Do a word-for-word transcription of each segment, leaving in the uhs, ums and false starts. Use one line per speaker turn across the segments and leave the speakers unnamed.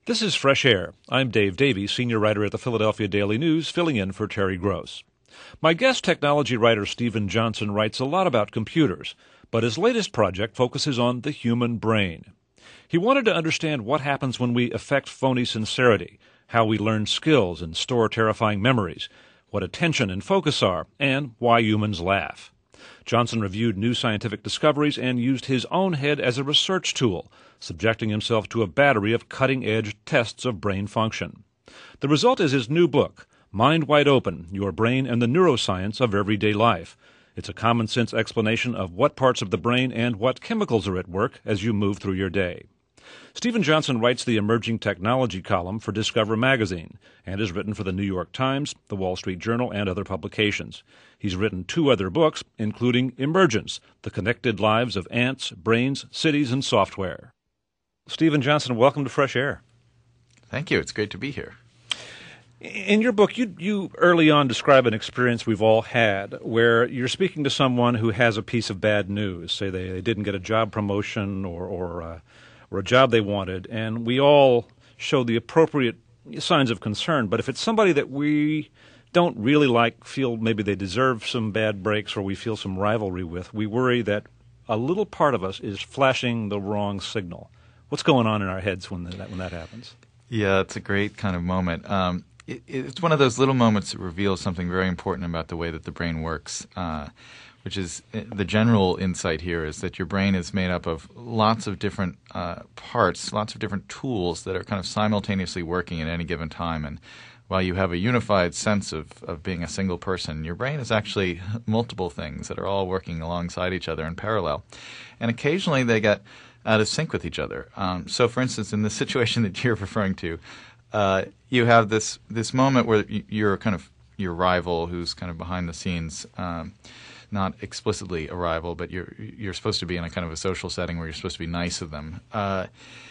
This is Fresh Air. I'm Dave Davies, senior writer at the Philadelphia Daily News, filling in for Terry Gross. My guest technology writer Steven Johnson writes a lot about computers, but his latest project focuses on the human brain. He wanted to understand what happens when we affect phony sincerity, how we learn skills and store terrifying memories, what attention and focus are, and why humans laugh. Johnson reviewed new scientific discoveries and used his own head as a research tool, subjecting himself to a battery of cutting-edge tests of brain function. The result is his new book, Mind Wide Open, Your Brain and the Neuroscience of Everyday Life. It's a common-sense explanation of what parts of the brain and what chemicals are at work as you move through your day. Steven Johnson writes the emerging technology column for Discover magazine and has written for the New York Times, the Wall Street Journal, and other publications. He's written two other books, including Emergence, The Connected Lives of Ants, Brains, Cities, and Software. Steven Johnson, welcome to Fresh Air.
Thank you. It's great to be here.
In your book, you, you early on describe an experience we've all had where you're speaking to someone who has a piece of bad news. Say they, they didn't get a job promotion or or, uh, or a job they wanted, and we all show the appropriate signs of concern. But if it's somebody that we don't really like, feel maybe they deserve some bad breaks, or we feel some rivalry with, we worry that a little part of us is flashing the wrong signal. What's going on in our heads when that, when that happens?
Yeah, it's a great kind of moment. Um, it, it's one of those little moments that reveals something very important about the way that the brain works, uh, which is the general insight here is that your brain is made up of lots of different uh, parts, lots of different tools that are kind of simultaneously working at any given time. And while you have a unified sense of, of being a single person, your brain is actually multiple things that are all working alongside each other in parallel. And occasionally they get out of sync with each other. Um, so, for instance, in the situation that you're referring to, uh, you have this this moment where you're kind of your rival, who's kind of behind the scenes, um, not explicitly a rival, but you're you're supposed to be in a kind of a social setting where you're supposed to be nice to them. Uh,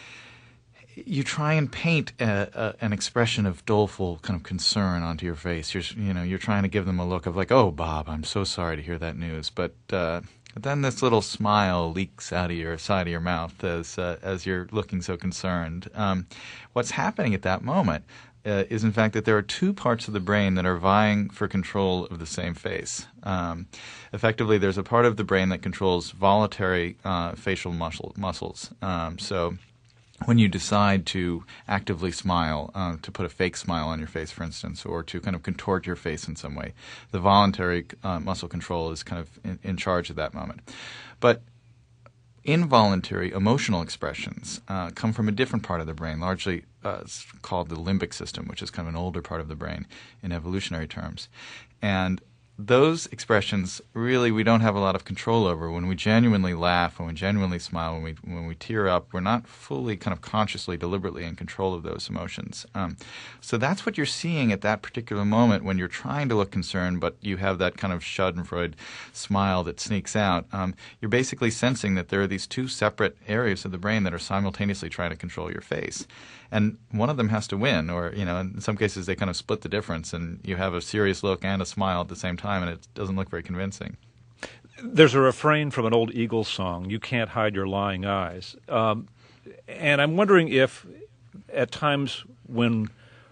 you try and paint a, a, an expression of doleful kind of concern onto your face. You're you know you're trying to give them a look of like, oh, Bob, I'm so sorry to hear that news, but. Uh, But then this little smile leaks out of your side of your mouth as uh, as you're looking so concerned. Um, what's happening at that moment uh, is, in fact, that there are two parts of the brain that are vying for control of the same face. Um, effectively, there's a part of the brain that controls voluntary uh, facial muscle, muscles. Um, so when you decide to actively smile, uh, to put a fake smile on your face, for instance, or to kind of contort your face in some way, the voluntary uh, muscle control is kind of in, in charge at that moment. But involuntary emotional expressions uh, come from a different part of the brain, largely uh, it's called the limbic system, which is kind of an older part of the brain in evolutionary terms. And those expressions really we don't have a lot of control over. When we genuinely laugh, when we genuinely smile, when we when we tear up, we're not fully kind of consciously, deliberately in control of those emotions. Um, so that's what you're seeing at that particular moment when you're trying to look concerned, but you have that kind of Schadenfreude smile that sneaks out. Um, you're basically sensing that there are these two separate areas of the brain that are simultaneously trying to control your face. And one of them has to win, or, you know, in some cases they kind of split the difference, and you have a serious look and a smile at the same time, and it doesn't look very convincing.
There's a refrain from an old Eagles song, "You can't hide your lying eyes." Um, and I'm wondering if at times when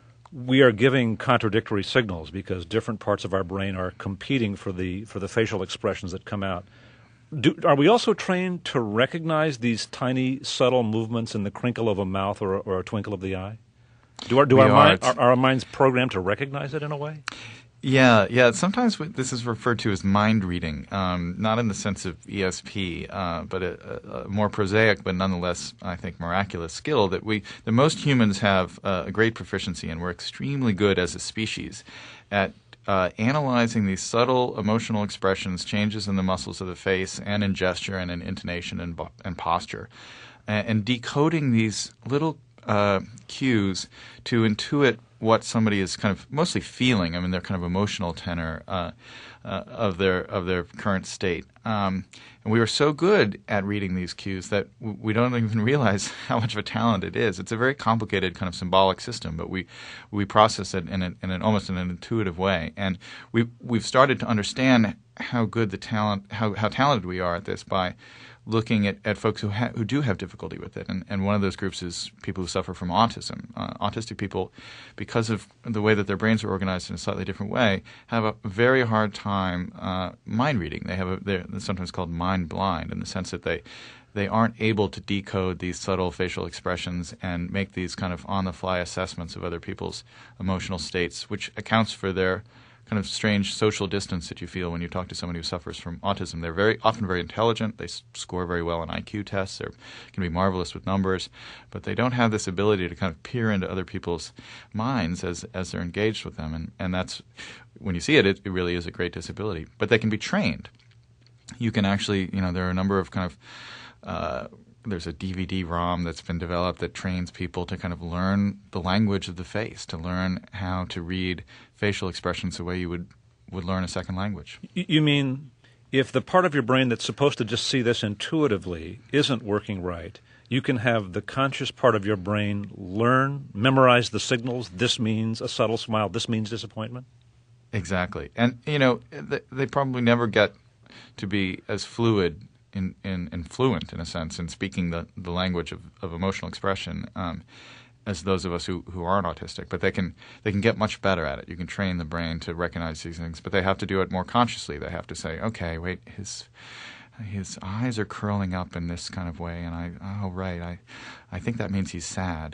we are giving contradictory signals because different parts of our brain are competing for the for the facial expressions that come out, Do, are we also trained to recognize these tiny, subtle movements in the crinkle of a mouth or, or a twinkle of the eye? Do our, do our, mind, are, are our minds programmed to recognize it in a way?
Yeah, yeah. Sometimes this is referred to as mind reading, um, not in the sense of E S P, uh, but a, a more prosaic, but nonetheless, I think, miraculous skill that we, that most humans have uh, a great proficiency in. We're extremely good as a species at Uh, analyzing these subtle emotional expressions, changes in the muscles of the face and in gesture and in intonation and, and posture, and, and decoding these little uh, cues to intuit what somebody is kind of mostly feeling. I mean, their kind of emotional tenor uh, uh, of their of their current state. Um, and we are so good at reading these cues that w- we don't even realize how much of a talent it is. It's a very complicated kind of symbolic system, but we we process it in, a, in an almost in an intuitive way. And we we've started to understand how good the talent how how talented we are at this by looking at, at folks who ha- who do have difficulty with it. And, and one of those groups is people who suffer from autism. Uh, autistic people, because of the way that their brains are organized in a slightly different way, have a very hard time uh, mind reading. They have a, they're sometimes called mind blind, in the sense that they they aren't able to decode these subtle facial expressions and make these kind of on-the-fly assessments of other people's emotional states, which accounts for their kind of strange social distance that you feel when you talk to somebody who suffers from autism. They're very often very intelligent. They s- score very well on I Q tests. They can be marvelous with numbers, but they don't have this ability to kind of peer into other people's minds as as they're engaged with them. And, and that's, when you see it, it, it really is a great disability. But they can be trained. You can actually, you know, there are a number of kind of uh, there's a D V D ROM that's been developed that trains people to kind of learn the language of the face, to learn how to read facial expressions the way you would, would learn a second language.
You mean if the part of your brain that's supposed to just see this intuitively isn't working right, you can have the conscious part of your brain learn, memorize the signals, this means a subtle smile, this means disappointment?
Exactly. And, you know, they, they probably never get to be as fluid In, in, in fluent, in a sense, in speaking the, the language of, of emotional expression um, as those of us who, who aren't autistic. But they can they can get much better at it. You can train the brain to recognize these things, but they have to do it more consciously. They have to say, okay, wait, his his eyes are curling up in this kind of way, and I, oh, right, I, I think that means he's sad.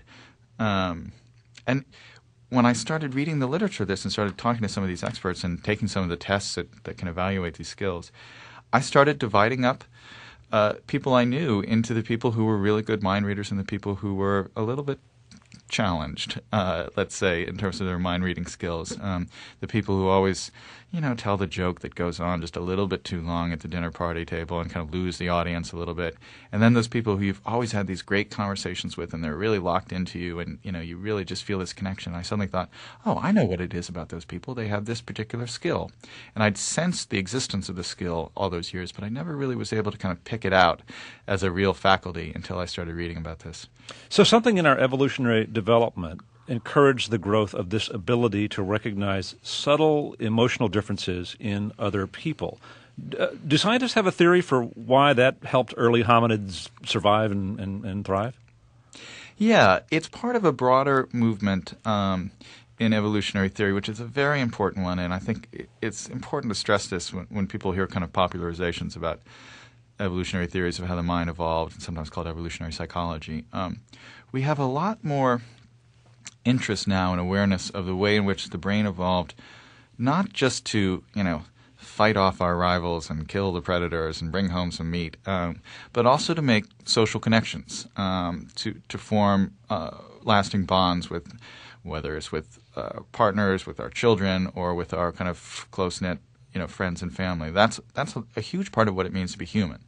Um, and when I started reading the literature of this and started talking to some of these experts and taking some of the tests that, that can evaluate these skills, I started dividing up uh, people I knew into the people who were really good mind readers and the people who were a little bit challenged, uh, let's say, in terms of their mind reading skills. Um, the people who always, you know, tell the joke that goes on just a little bit too long at the dinner party table and kind of lose the audience a little bit. And then those people who you've always had these great conversations with and they're really locked into you and, you know, you really just feel this connection. I suddenly thought, oh, I know what it is about those people. They have this particular skill. And I'd sensed the existence of the skill all those years, but I never really was able to kind of pick it out as a real faculty until I started reading about this.
So something in our evolutionary development encouraged the growth of this ability to recognize subtle emotional differences in other people. Uh, do scientists have a theory for why that helped early hominids survive and, and, and thrive?
Yeah, it's part of a broader movement um, in evolutionary theory, which is a very important one, and I think it's important to stress this when, when people hear kind of popularizations about evolutionary theories of how the mind evolved, sometimes called evolutionary psychology. Um, we have a lot more interest now and awareness of the way in which the brain evolved, not just to, you know, fight off our rivals and kill the predators and bring home some meat, um, but also to make social connections, um, to to form uh, lasting bonds with, whether it's with uh, partners, with our children, or with our kind of close-knit, you know, friends and family. That's that's a, a huge part of what it means to be human.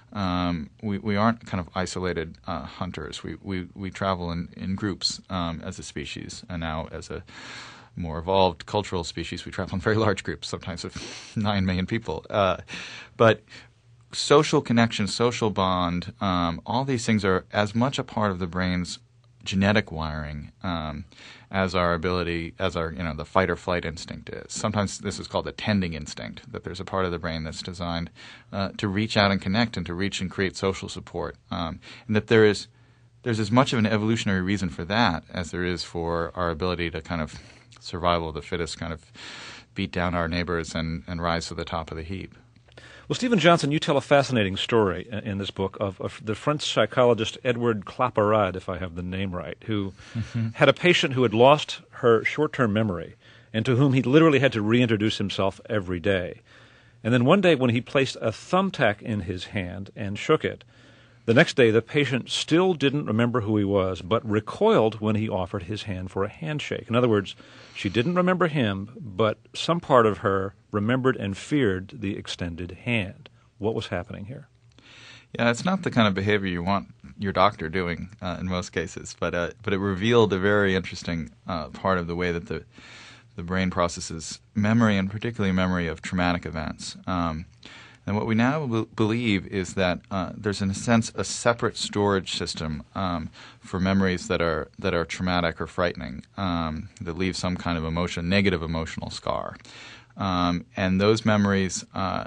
Um, we, we aren't kind of isolated uh, hunters. We, we, we travel in, in groups um, as a species, and now as a more evolved cultural species, we travel in very large groups, sometimes of nine million people. Uh, but social connection, social bond, um, all these things are as much a part of the brain's genetic wiring um, as our ability, as our, you know, the fight or flight instinct is. Sometimes this is called the tending instinct, that there's a part of the brain that's designed uh, to reach out and connect and to reach and create social support. Um, and that there is there's as much of an evolutionary reason for that as there is for our ability to kind of survival of the fittest, kind of beat down our neighbors and, and rise to the top of the heap.
Well, Stephen Johnson, you tell a fascinating story in this book of, of the French psychologist Edward Claparade, if I have the name right, who mm-hmm. had a patient who had lost her short-term memory and to whom he literally had to reintroduce himself every day. And then one day when he placed a thumbtack in his hand and shook it, the next day the patient still didn't remember who he was, but recoiled when he offered his hand for a handshake. In other words, she didn't remember him, but some part of her remembered and feared the extended hand. What was happening here?
Yeah, it's not the kind of behavior you want your doctor doing uh, in most cases, but uh, but it revealed a very interesting uh, part of the way that the the brain processes memory, and particularly memory of traumatic events. Um, and what we now b- believe is that uh, there's, in a sense, a separate storage system um, for memories that are that are traumatic or frightening, um, that leave some kind of emotion, negative emotional scar. Um, and those memories uh,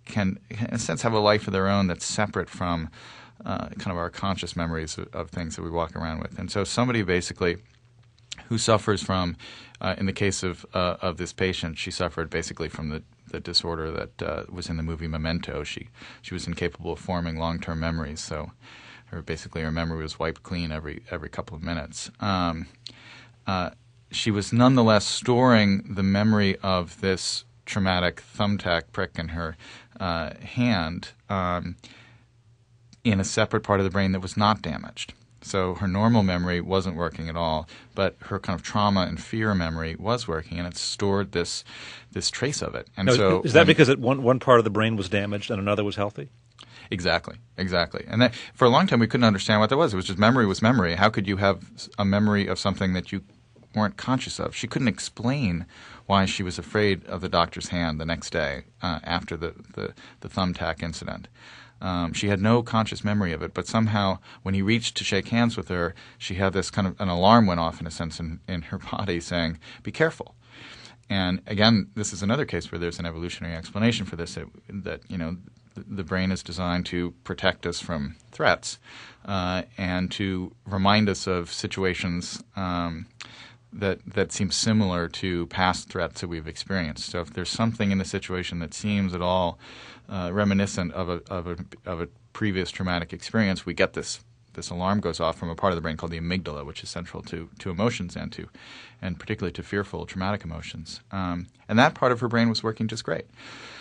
can, in a sense, have a life of their own that's separate from uh, kind of our conscious memories of, of things that we walk around with. And so somebody basically who suffers from, uh, in the case of uh, of this patient, she suffered basically from the, the disorder that uh, was in the movie Memento. She she was incapable of forming long-term memories, so her basically her memory was wiped clean every every couple of minutes. Um, uh, she was nonetheless storing the memory of this traumatic thumbtack prick in her uh, hand um, in a separate part of the brain that was not damaged. So her normal memory wasn't working at all, but her kind of trauma and fear memory was working, and it stored this this trace of it. And
now,
so,
is that
when,
because it, one one part of the brain was damaged and another was healthy?
Exactly, exactly. And that, for a long time, we couldn't understand what that was. It was just memory was memory. How could you have a memory of something that you weren't conscious of? She couldn't explain why she was afraid of the doctor's hand the next day uh, after the, the, the thumbtack incident. Um, she had no conscious memory of it, but somehow when he reached to shake hands with her, she had this kind of an alarm went off in a sense in, in her body saying, be careful. And again, this is another case where there's an evolutionary explanation for this, that, that you know, the, the brain is designed to protect us from threats uh, and to remind us of situations um, that that seem similar to past threats that we've experienced. So if there's something in the situation that seems at all Uh, reminiscent of a, of a of a previous traumatic experience, we get this this alarm goes off from a part of the brain called the amygdala, which is central to, to emotions and to and particularly to fearful traumatic emotions. Um, and that part of her brain was working just great.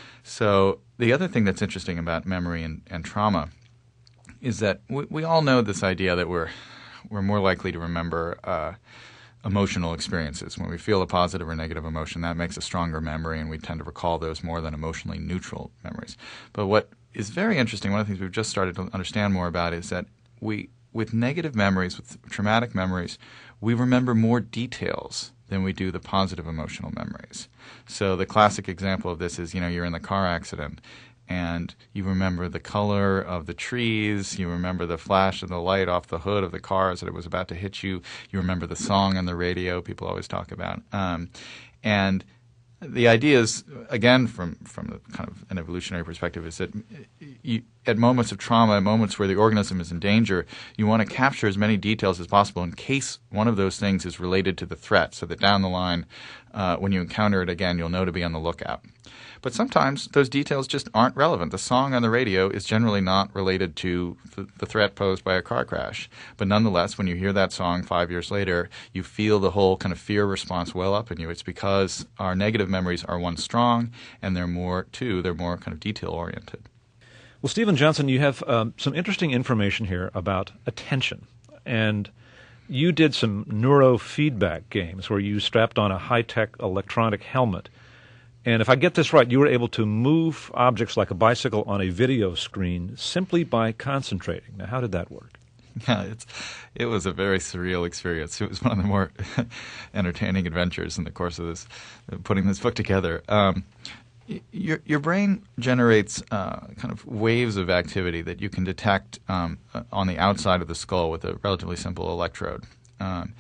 So the other thing that's interesting about memory and, and trauma is that we, we all know this idea that we're we're more likely to remember uh, emotional experiences. When we feel a positive or negative emotion, that makes a stronger memory, and we tend to recall those more than emotionally neutral memories. But what is very interesting, one of the things we've just started to understand more about is that we, with negative memories, with traumatic memories, we remember more details than we do the positive emotional memories. So the classic example of this is, you know, you're in the car accident, and you remember the color of the trees, you remember the flash of the light off the hood of the car as it was about to hit you, you remember the song on the radio people always talk about. Um, and the idea is, again, from, from the kind of an evolutionary perspective, is that you, at moments of trauma, at moments where the organism is in danger, you want to capture as many details as possible in case one of those things is related to the threat, so that down the line, uh, when you encounter it again, you'll know to be on the lookout. But sometimes those details just aren't relevant. The song on the radio is generally not related to the, the threat posed by a car crash. But nonetheless, when you hear that song five years later, you feel the whole kind of fear response well up in you. It's because our negative memories are, one, strong, and they're more, two, they're more kind of detail-oriented.
Well, Stephen Johnson, you have um, some interesting information here about attention. And you did some neurofeedback games where you strapped on a high-tech electronic helmet. And if I get this right, you were able to move objects like a bicycle on a video screen simply by concentrating. Now, how did that work?
Yeah, it's it was a very surreal experience. It was one of the more entertaining adventures in the course of this, putting this book together. Um, your your brain generates uh, kind of waves of activity that you can detect um, on the outside of the skull with a relatively simple electrode, um,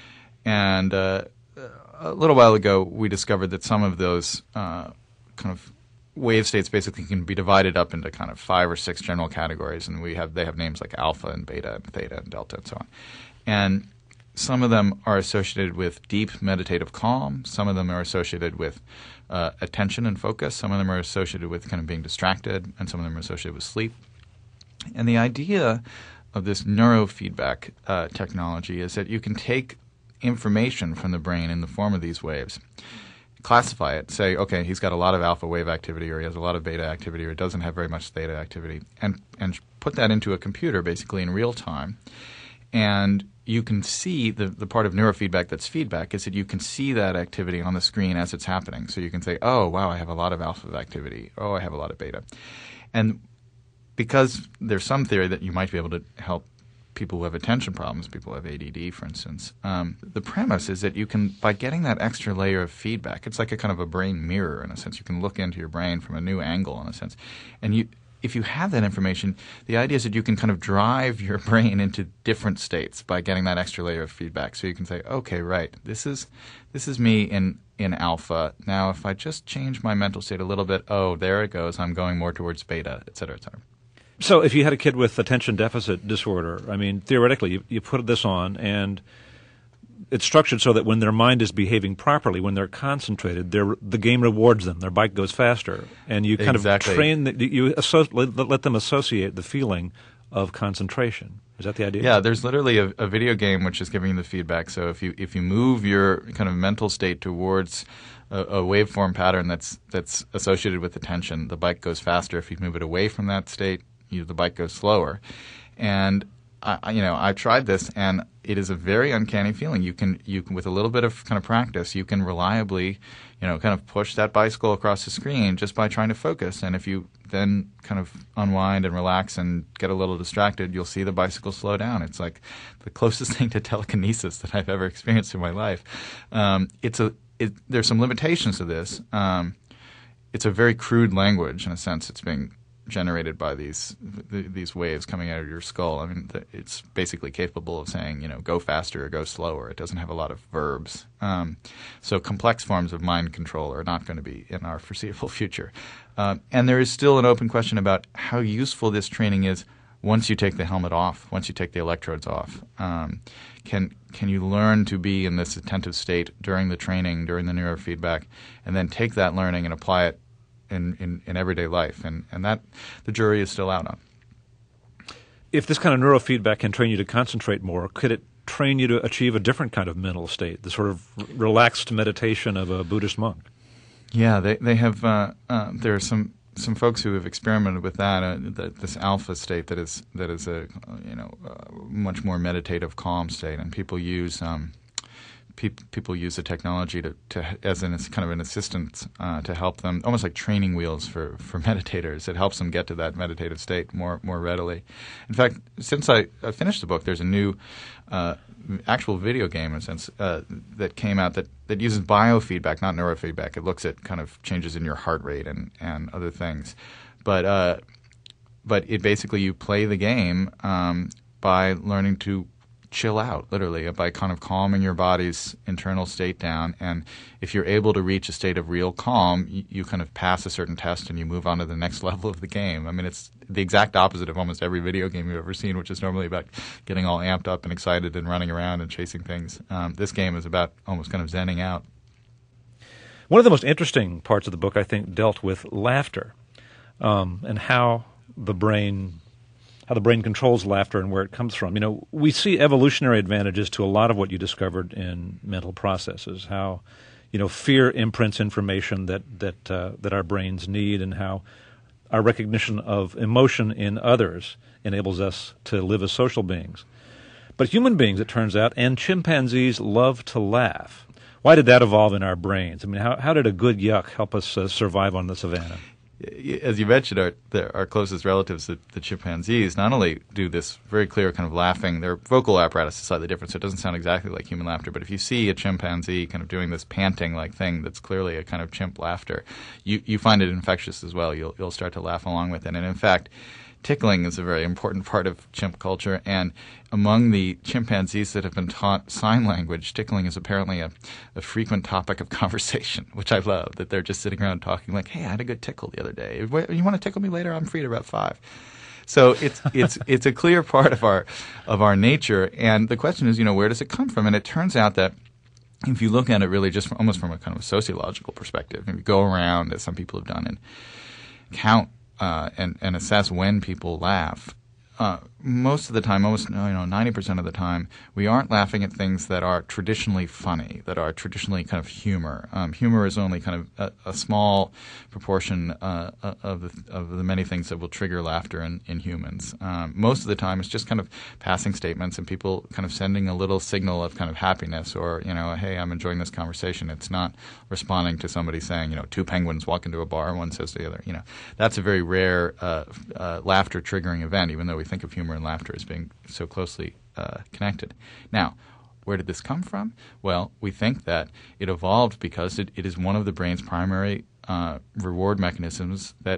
and uh, a little while ago, we discovered that some of those uh, kind of wave states basically can be divided up into kind of five or six general categories, and we have they have names like alpha and beta and theta and delta and so on. And some of them are associated with deep meditative calm. Some of them are associated with uh, attention and focus. Some of them are associated with kind of being distracted, and some of them are associated with sleep. And the idea of this neurofeedback uh, technology is that you can take information from the brain in the form of these waves, classify it, say, okay, he's got a lot of alpha wave activity, or he has a lot of beta activity, or he doesn't have very much theta activity, and and put that into a computer basically in real time. And you can see the, the part of neurofeedback that's feedback is that you can see that activity on the screen as it's happening. So you can say, oh, wow, I have a lot of alpha activity. Oh, I have a lot of beta. And because there's some theory that you might be able to help people who have attention problems, people who have A D D, for instance, um, the premise is that you can, by getting that extra layer of feedback, it's like a kind of a brain mirror in a sense. You can look into your brain from a new angle in a sense, and you if you have that information, the idea is that you can kind of drive your brain into different states by getting that extra layer of feedback. So you can say, okay, right, this is this is me in in alpha. Now, if I just change my mental state a little bit, oh, there it goes. I'm going more towards beta, et cetera, et cetera.
So if you had a kid with attention deficit disorder, I mean, theoretically, you, you put this on and it's structured so that when their mind is behaving properly, when they're concentrated, they're, the game rewards them. Their bike goes faster. And you kind
exactly.
of train, the, you asso- let, let them associate the feeling of concentration. Is that the idea?
Yeah, there's literally a, a video game which is giving you the feedback. So if you if you move your kind of mental state towards a, a waveform pattern that's that's associated with attention, the bike goes faster. If you move it away from that state, you, the bike goes slower. And I, you know, I tried this, and it is a very uncanny feeling. You can, you can, with a little bit of kind of practice, you can reliably, you know, kind of push that bicycle across the screen just by trying to focus. And if you then kind of unwind and relax and get a little distracted, you'll see the bicycle slow down. It's like the closest thing to telekinesis that I've ever experienced in my life. Um, it's a, it, there's some limitations to this. Um, it's a very crude language in a sense. It's being generated by these th- these waves coming out of your skull. I mean, th- it's basically capable of saying, you know, go faster or go slower. It doesn't have a lot of verbs. Um, so complex forms of mind control are not going to be in our foreseeable future. Um, and there is still an open question about how useful this training is once you take the helmet off, once you take the electrodes off. Um, can can you learn to be in this attentive state during the training, during the neurofeedback, and then take that learning and apply it In, in, in everyday life, and, and that the jury is still out on.
If this kind of neurofeedback can train you to concentrate more, could it train you to achieve a different kind of mental state, the sort of relaxed meditation of a Buddhist monk?
Yeah, they they have. Uh, uh, there are some, some folks who have experimented with that. Uh, that this alpha state that is that is a you know uh, much more meditative, calm state, and people use. Um, People use the technology to, to as an as kind of an assistant uh, to help them, almost like training wheels for, for meditators. It helps them get to that meditative state more more readily. In fact, since I, I finished the book, there's a new uh, actual video game in a sense uh, that came out that, that uses biofeedback, not neurofeedback. It looks at kind of changes in your heart rate and, and other things, but uh, but it basically you play the game um, by learning to chill out, literally, by kind of calming your body's internal state down. And if you're able to reach a state of real calm, you, you kind of pass a certain test and you move on to the next level of the game. I mean, it's the exact opposite of almost every video game you've ever seen, which is normally about getting all amped up and excited and running around and chasing things. Um, this game is about almost kind of zenning out.
One of the most interesting parts of the book, I think, dealt with laughter um, and how the brain how the brain controls laughter and where it comes from. You know, we see evolutionary advantages to a lot of what you discovered in mental processes, how, you know, fear imprints information that, that, uh, that our brains need, and how our recognition of emotion in others enables us to live as social beings. But human beings, it turns out, and chimpanzees love to laugh. Why did that evolve in our brains? I mean, how, how did a good yuck help us uh, survive on the savannah?
As you mentioned, our the, our closest relatives, the, the chimpanzees, not only do this very clear kind of laughing, their vocal apparatus is slightly different, so it doesn't sound exactly like human laughter. But if you see a chimpanzee kind of doing this panting-like thing that's clearly a kind of chimp laughter, you, you find it infectious as well. You'll you'll start to laugh along with it. And in fact, tickling is a very important part of chimp culture, and among the chimpanzees that have been taught sign language, tickling is apparently a, a frequent topic of conversation, which I love, that they're just sitting around talking like, hey, I had a good tickle the other day. You want to tickle me later? I'm free at about five. So it's it's it's a clear part of our of our nature, and the question is, you know, where does it come from? And it turns out that if you look at it really just from, almost from a kind of sociological perspective, and you go around, as some people have done, and count Uh, and, and assess when people laugh, uh, most of the time, almost you know, ninety percent of the time, we aren't laughing at things that are traditionally funny, that are traditionally kind of humor. Um, humor is only kind of a, a small proportion uh, of the of the many things that will trigger laughter in, in humans. Um, most of the time, it's just kind of passing statements and people kind of sending a little signal of kind of happiness, or you know, hey, I'm enjoying this conversation. It's not responding to somebody saying, you know, two penguins walk into a bar and one says to the other. You know, that's a very rare uh, uh, laughter triggering event, even though we think of humor and laughter as being so closely uh, connected. Now, where did this come from? Well, we think that it evolved because it, it is one of the brain's primary uh, reward mechanisms that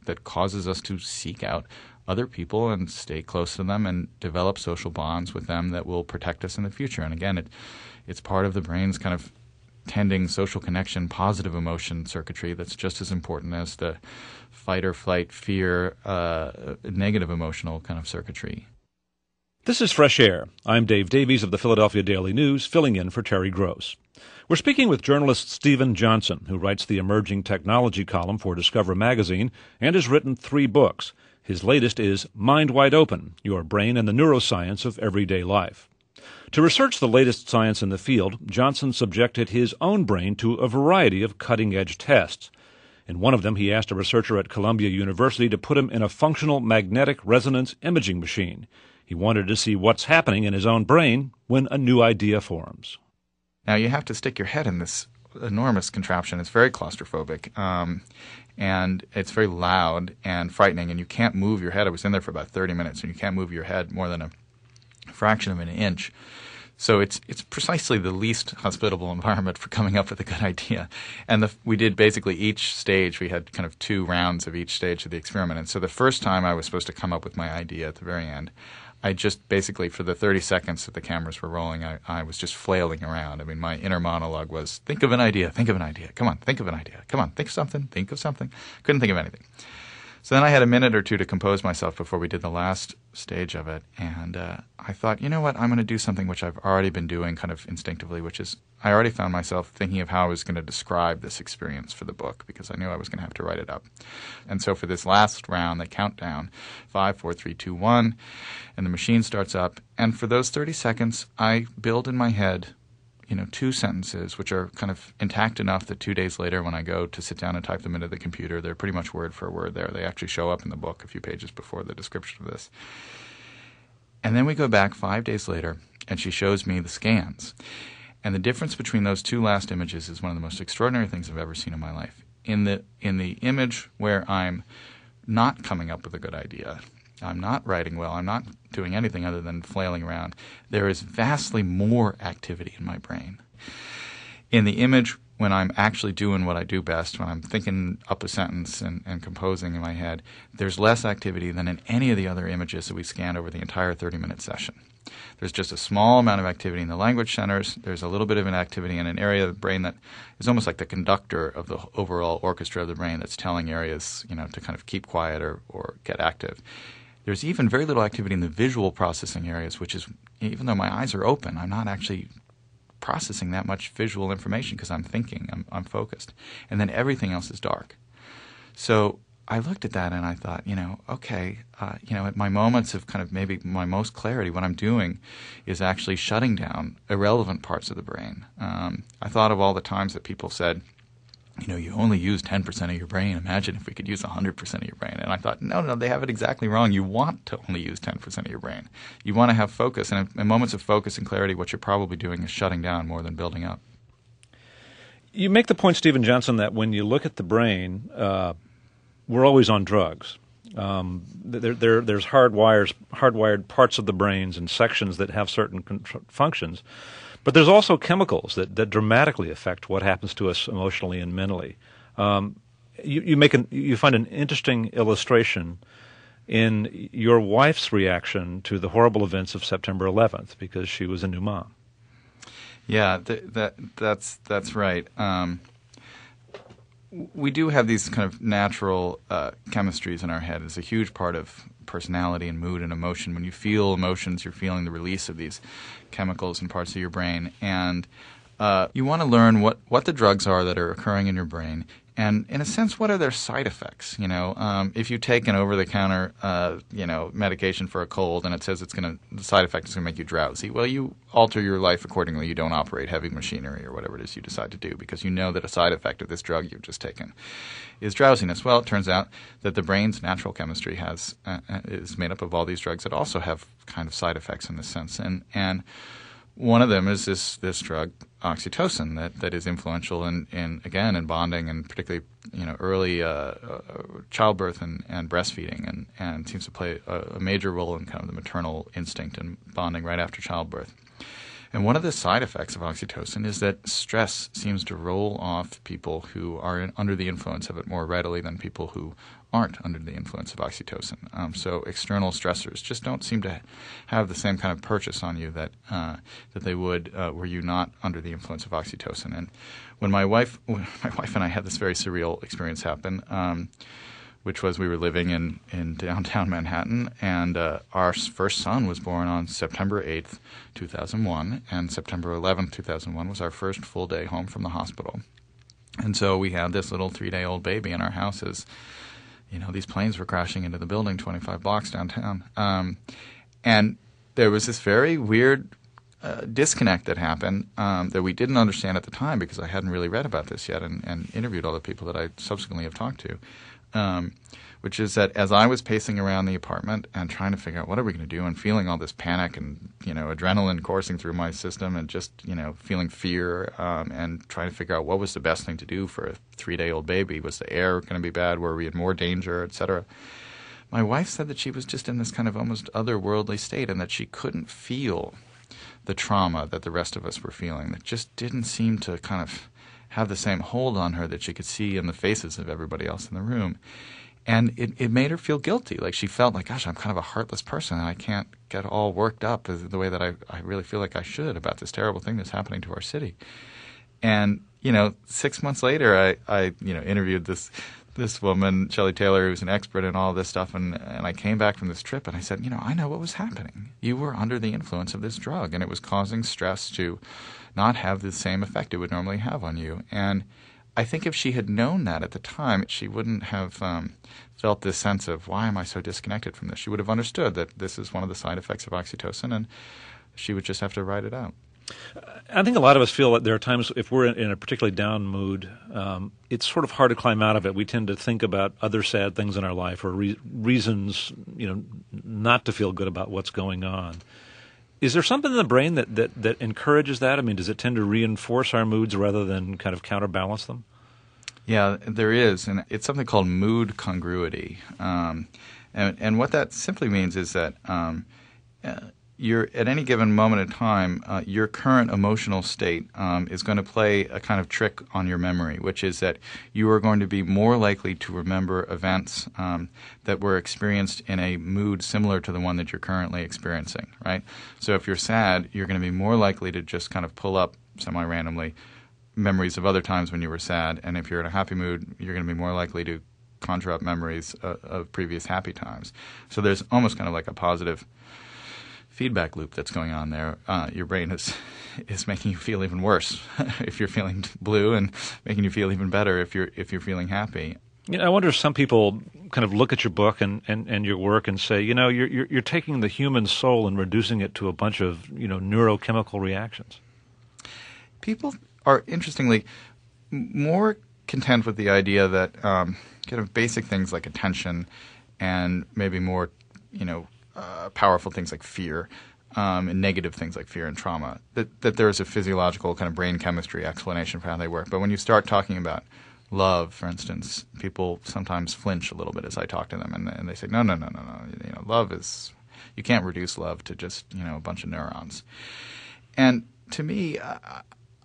that causes us to seek out other people and stay close to them and develop social bonds with them that will protect us in the future. And again, it, it's part of the brain's kind of tending social connection, positive emotion circuitry that's just as important as the fight or flight, fear, uh, negative emotional kind of circuitry.
This is Fresh Air. I'm Dave Davies of the Philadelphia Daily News, filling in for Terry Gross. We're speaking with journalist Steven Johnson, who writes the emerging technology column for Discover magazine and has written three books. His latest is Mind Wide Open, Your Brain and the Neuroscience of Everyday Life. To research the latest science in the field, Johnson subjected his own brain to a variety of cutting-edge tests. In one of them, he asked a researcher at Columbia University to put him in a functional magnetic resonance imaging machine. He wanted to see what's happening in his own brain when a new idea forms.
Now, you have to stick your head in this enormous contraption. It's very claustrophobic, um, and it's very loud and frightening, and you can't move your head. I was in there for about thirty minutes, and you can't move your head more than a fraction of an inch. So it's it's precisely the least hospitable environment for coming up with a good idea. And the, we did basically each stage. We had kind of two rounds of each stage of the experiment. And so the first time I was supposed to come up with my idea at the very end, I just basically, for the thirty seconds that the cameras were rolling, I, I was just flailing around. I mean, my inner monologue was, think of an idea, think of an idea, come on, think of an idea, come on, think of something, think of something. Couldn't think of anything. So then I had a minute or two to compose myself before we did the last stage of it. And uh, I thought, you know what, I'm going to do something which I've already been doing kind of instinctively, which is I already found myself thinking of how I was going to describe this experience for the book because I knew I was going to have to write it up. And so for this last round, the countdown, five, four, three, two, one, and the machine starts up. And for those thirty seconds, I build in my head you know, two sentences which are kind of intact enough that two days later when I go to sit down and type them into the computer, they're pretty much word for word there. They actually show up in the book a few pages before the description of this. And then we go back five days later, and she shows me the scans. And the difference between those two last images is one of the most extraordinary things I've ever seen in my life. In the in the image where I'm not coming up with a good idea, I'm not writing well, I'm not doing anything other than flailing around, there is vastly more activity in my brain. In the image when I'm actually doing what I do best, when I'm thinking up a sentence and, and composing in my head, there's less activity than in any of the other images that we scanned over the entire thirty-minute session. There's just a small amount of activity in the language centers. There's a little bit of an activity in an area of the brain that is almost like the conductor of the overall orchestra of the brain that's telling areas, you know, to kind of keep quiet or, or get active. There's even very little activity in the visual processing areas, which is, even though my eyes are open, I'm not actually processing that much visual information because I'm thinking, I'm, I'm focused. And then everything else is dark. So I looked at that and I thought, you know, okay, uh, you know, at my moments of kind of maybe my most clarity, what I'm doing is actually shutting down irrelevant parts of the brain. Um, I thought of all the times that people said, you know, you only use ten percent of your brain. Imagine if we could use one hundred percent of your brain. And I thought, no, no, they have it exactly wrong. You want to only use ten percent of your brain. You want to have focus. And in moments of focus and clarity, what you're probably doing is shutting down more than building up.
You make the point, Steven Johnson, that when you look at the brain, uh, we're always on drugs. Um, there, there, there's hardwires, hardwired parts of the brains and sections that have certain con- functions. But there's also chemicals that, that dramatically affect what happens to us emotionally and mentally. Um, you, you make an, you find an interesting illustration in your wife's reaction to the horrible events of September eleventh because she was a new mom.
Yeah, th- that that's that's right. Um, we do have these kind of natural uh, chemistries in our head. It's a huge part of personality and mood and emotion. When you feel emotions, you're feeling the release of these chemicals in parts of your brain. And uh, you want to learn what, what the drugs are that are occurring in your brain. And in a sense, what are their side effects? You know, um, if you take an over-the-counter, uh, you know, medication for a cold and it says it's going to, the side effect is going to make you drowsy, well, you alter your life accordingly. You don't operate heavy machinery or whatever it is you decide to do because you know that a side effect of this drug you've just taken is drowsiness. Well, it turns out that the brain's natural chemistry has uh, is made up of all these drugs that also have kind of side effects in this sense, and and. One of them is this this drug, oxytocin, that, that is influential in, in, again, in bonding and particularly, you know, early uh, uh, childbirth and, and breastfeeding and, and seems to play a, a major role in kind of the maternal instinct and bonding right after childbirth. And one of the side effects of oxytocin is that stress seems to roll off people who are in, under the influence of it more readily than people who aren't under the influence of oxytocin. Um, so external stressors just don't seem to have the same kind of purchase on you that uh, that they would uh, were you not under the influence of oxytocin. And when my wife, when my wife and I had this very surreal experience happen, um, which was we were living in, in downtown Manhattan, and uh, our first son was born on September eighth, two thousand one, and September eleventh, two thousand one was our first full day home from the hospital. And so we had this little three-day-old baby in our house as, you know, these planes were crashing into the building twenty-five blocks downtown. Um, and there was this very weird uh, disconnect that happened um, that we didn't understand at the time because I hadn't really read about this yet and, and interviewed all the people that I subsequently have talked to. Um, which is that as I was pacing around the apartment and trying to figure out what are we going to do and feeling all this panic and, you know, adrenaline coursing through my system and just, you know, feeling fear um, and trying to figure out what was the best thing to do for a three-day-old baby. Was the air going to be bad? Were we in more danger, et cetera? My wife said that she was just in this kind of almost otherworldly state and that she couldn't feel the trauma that the rest of us were feeling. That just didn't seem to kind of have the same hold on her that she could see in the faces of everybody else in the room. And it, it made her feel guilty. Like she felt like, gosh, I'm kind of a heartless person and I can't get all worked up as the way that I, I really feel like I should about this terrible thing that's happening to our city. And, you know, six months later, I, I you know, interviewed this this woman, Shelley Taylor, who's an expert in all this stuff, and, and I came back from this trip and I said, you know, I know what was happening. You were under the influence of this drug and it was causing stress to not have the same effect it would normally have on you. And I think if she had known that at the time, she wouldn't have um, felt this sense of, why am I so disconnected from this? She would have understood that this is one of the side effects of oxytocin, and she would just have to write it out.
I think a lot of us feel that there are times if we're in a particularly down mood, um, it's sort of hard to climb out of it. We tend to think about other sad things in our life or re- reasons, you know, not to feel good about what's going on. Is there something in the brain that, that, that encourages that? I mean, does it tend to reinforce our moods rather than kind of counterbalance them?
Yeah, there is, and it's something called mood congruity. Um, and, and what that simply means is that um, uh, you're at any given moment in time, uh, your current emotional state um, is going to play a kind of trick on your memory, which is that you are going to be more likely to remember events um, that were experienced in a mood similar to the one that you're currently experiencing, right? So if you're sad, you're going to be more likely to just kind of pull up semi-randomly memories of other times when you were sad, and if you're in a happy mood, you're going to be more likely to conjure up memories uh, of previous happy times. So there's almost kind of like a positive feedback loop that's going on there. Uh, your brain is is making you feel even worse if you're feeling blue, and making you feel even better if you're if you're feeling happy.
You know, I wonder if some people kind of look at your book and, and, and your work and say, you know, you're, you're you're taking the human soul and reducing it to a bunch of, you know, neurochemical reactions.
People are interestingly more content with the idea that um, kind of basic things like attention and maybe more, you know, Uh, powerful things like fear um, and negative things like fear and trauma, that, that there is a physiological kind of brain chemistry explanation for how they work. But when you start talking about love, for instance, people sometimes flinch a little bit as I talk to them, and, and they say, no, no, no, no, no. You know, love is – you can't reduce love to just, you know, a bunch of neurons. And to me, I,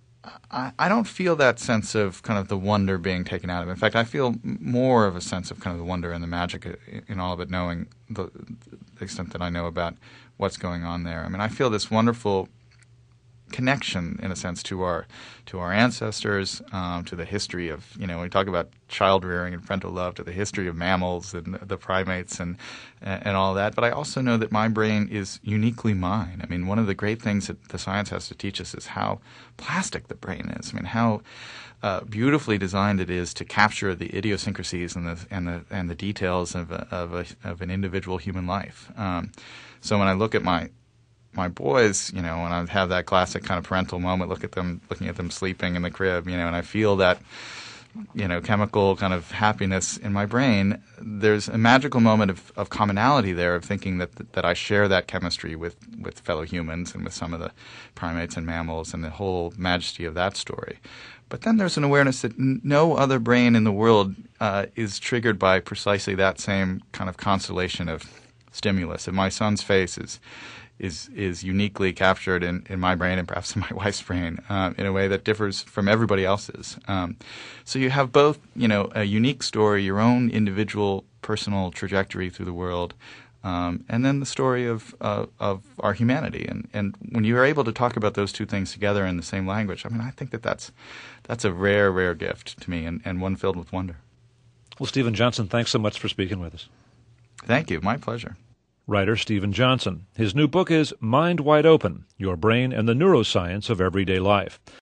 I, I don't feel that sense of kind of the wonder being taken out of it. In fact, I feel more of a sense of kind of the wonder and the magic in all of it, knowing the, the extent that I know about what's going on there. I mean, I feel this wonderful connection, in a sense, to our to our ancestors, um, to the history of, you know, when we talk about child rearing and parental love, to the history of mammals and the primates and and all that. But I also know that my brain is uniquely mine. I mean, one of the great things that the science has to teach us is how plastic the brain is. I mean, how uh, beautifully designed it is to capture the idiosyncrasies and the and the and the details of a, of, a, of an individual human life. Um, so when I look at my my boys, you know, when I have that classic kind of parental moment, look at them, looking at them sleeping in the crib, you know, and I feel that, you know, chemical kind of happiness in my brain, there's a magical moment of, of commonality there, of thinking that that I share that chemistry with, with fellow humans and with some of the primates and mammals and the whole majesty of that story. But then there's an awareness that n- no other brain in the world uh, is triggered by precisely that same kind of constellation of stimulus. And my son's face is is is uniquely captured in, in my brain and perhaps in my wife's brain um, in a way that differs from everybody else's. Um, so you have both, you know, a unique story, your own individual personal trajectory through the world, um, and then the story of uh, of our humanity. And and when you are able to talk about those two things together in the same language, I mean, I think that that's that's a rare, rare gift to me, and, and one filled with wonder.
Well, Steven Johnson, thanks so much for speaking with us.
Thank you. My pleasure.
Writer Steven Johnson. His new book is Mind Wide Open, Your Brain and the Neuroscience of Everyday Life.